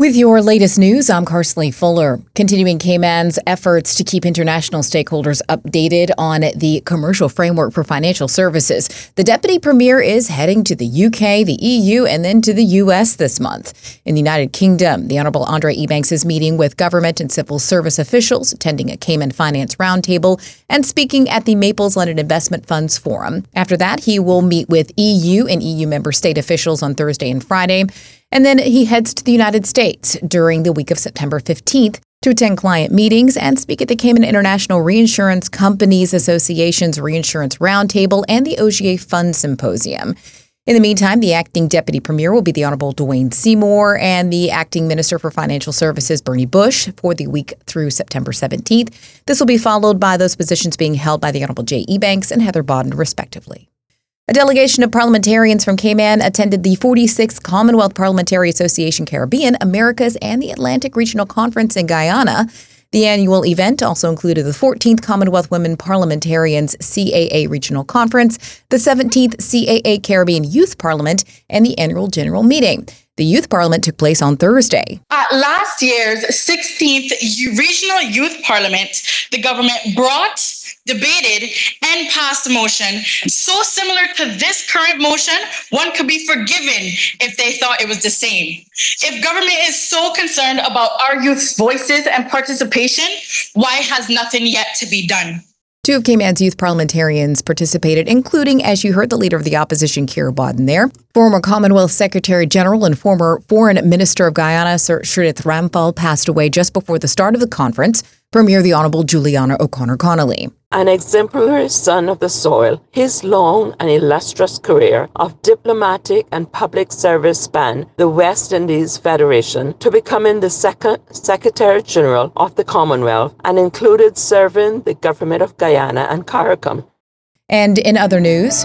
With your latest news, I'm Karsley Fuller. Continuing Cayman's efforts to keep international stakeholders updated on the commercial framework for financial services, the Deputy Premier is heading to the UK, the EU, and then to the US this month. In the United Kingdom, the Honourable Andre Ebanks is meeting with government and civil service officials, attending a Cayman Finance Roundtable, and speaking at the Maples London Investment Funds Forum. After that, he will meet with EU and EU member state officials on Thursday and Friday. And then he heads to the United States during the week of September 15th to attend client meetings and speak at the Cayman International Reinsurance Companies Association's Reinsurance Roundtable and the OGA Fund Symposium. In the meantime, the acting deputy premier will be the Honorable Dwayne Seymour and the acting Minister for Financial Services, Bernie Bush, for the week through September 17th. This will be followed by those positions being held by the Honorable Jay Ebanks and Heather Bodden, respectively. A delegation of parliamentarians from Cayman attended the 46th Commonwealth Parliamentary Association Caribbean, Americas, and the Atlantic Regional Conference in Guyana. The annual event also included the 14th Commonwealth Women Parliamentarians CAA Regional Conference, the 17th CAA Caribbean Youth Parliament, and the annual general meeting. The Youth Parliament took place on Thursday. At last year's 16th Regional Youth Parliament, the government brought, debated, and passed a motion so similar to this current motion, one could be forgiven if they thought it was the same. If government is so concerned about our youth's voices and participation, why has nothing yet to be done? Two of Cayman's youth parliamentarians participated, including, as you heard, the leader of the opposition, Keir Bodden there. Former Commonwealth Secretary General and former Foreign Minister of Guyana, Sir Sridhar Ramphal, passed away just before the start of the conference. Premier the Honourable Juliana O'Connor Connolly. An exemplary son of the soil, his long and illustrious career of diplomatic and public service spanned the West Indies Federation to becoming the second Secretary General of the Commonwealth and included serving the government of Guyana and CARICOM. And in other news,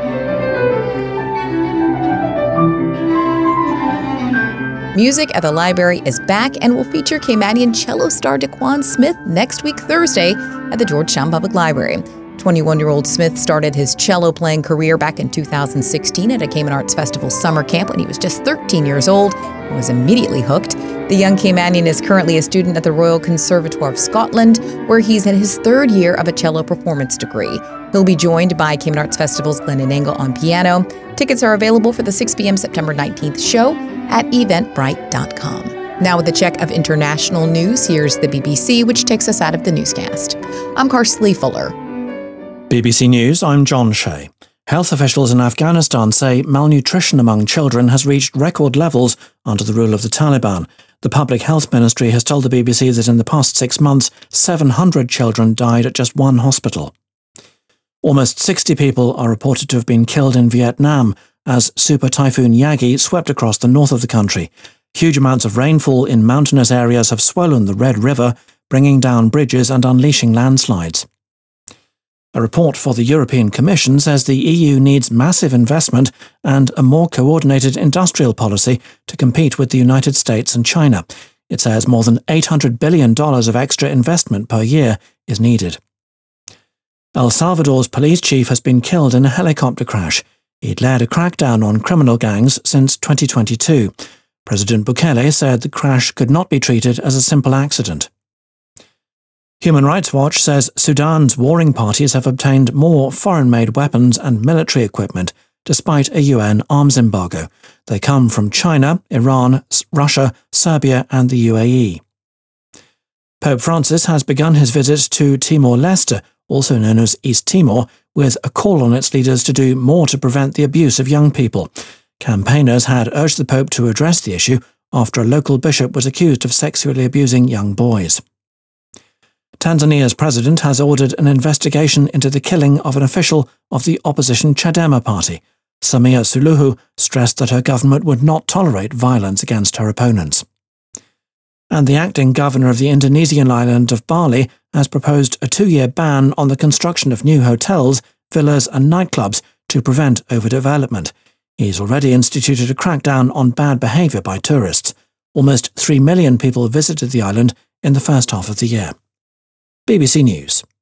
Music at the Library is back and will feature Caymanian cello star Daquan Smith next week, Thursday, at the Georgetown Public Library. 21-year-old Smith started his cello playing career back in 2016 at a Cayman Arts Festival summer camp when he was just 13 years old and was immediately hooked. The young Caymanian is currently a student at the Royal Conservatoire of Scotland, where he's in his third year of a cello performance degree. He'll be joined by Cayman Arts Festival's Glennon Engel on piano. Tickets are available for the 6 p.m. September 19th show at eventbrite.com. Now with a check of international news, here's the BBC, which takes us out of the newscast. I'm Karsley Fuller. BBC News, I'm John Shea. Health officials in Afghanistan say malnutrition among children has reached record levels under the rule of the Taliban. The Public Health Ministry has told the BBC that in the past 6 months, 700 children died at just one hospital. Almost 60 people are reported to have been killed in Vietnam as Super Typhoon Yagi swept across the north of the country. Huge amounts of rainfall in mountainous areas have swollen the Red River, bringing down bridges and unleashing landslides. A report for the European Commission says the EU needs massive investment and a more coordinated industrial policy to compete with the United States and China. It says more than $800 billion of extra investment per year is needed. El Salvador's police chief has been killed in a helicopter crash. He'd led a crackdown on criminal gangs since 2022. President Bukele said the crash could not be treated as a simple accident. Human Rights Watch says Sudan's warring parties have obtained more foreign-made weapons and military equipment despite a UN arms embargo. They come from China, Iran, Russia, Serbia and the UAE. Pope Francis has begun his visit to Timor-Leste, also known as East Timor, with a call on its leaders to do more to prevent the abuse of young people. Campaigners had urged the Pope to address the issue after a local bishop was accused of sexually abusing young boys. Tanzania's president has ordered an investigation into the killing of an official of the opposition Chadema party. Samia Suluhu stressed that her government would not tolerate violence against her opponents. And the acting governor of the Indonesian island of Bali has proposed a 2-year ban on the construction of new hotels, villas and nightclubs to prevent overdevelopment. He's already instituted a crackdown on bad behaviour by tourists. Almost 3 million people visited the island in the first half of the year. BBC News.